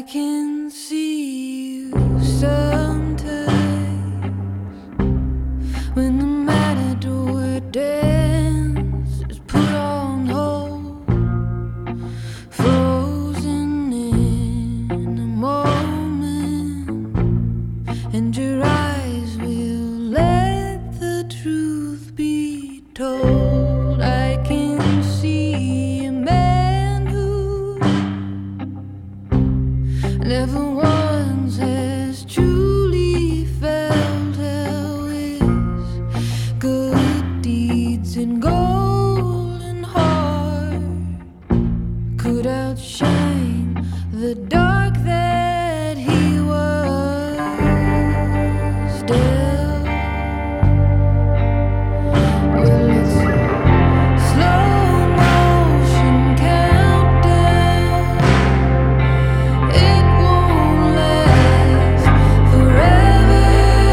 I can see you sometimes when the matador dance is put on hold, frozen in a moment, and your eyes will let the truth be told. I can see a man who never once has truly felt how his good deeds and golden heart could outshine the dark that he was dealt. Well, it's slow motion countdown. It won't last forever.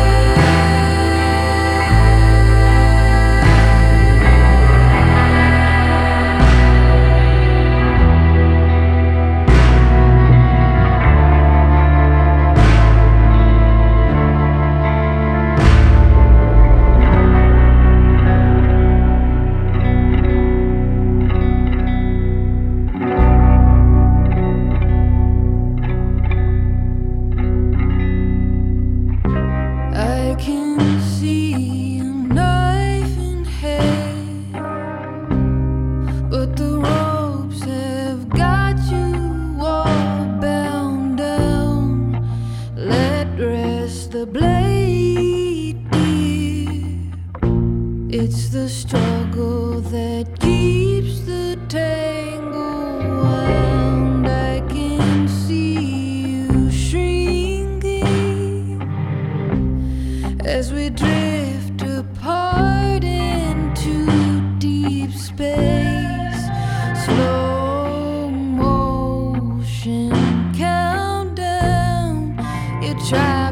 I can see a knife in hand, but the ropes have got you all bound down. Let rest the blade, dear. It's the struggle that keeps the tangle wound. I can see you shrinking as we drift apart into deep space. Slow motion countdown. You try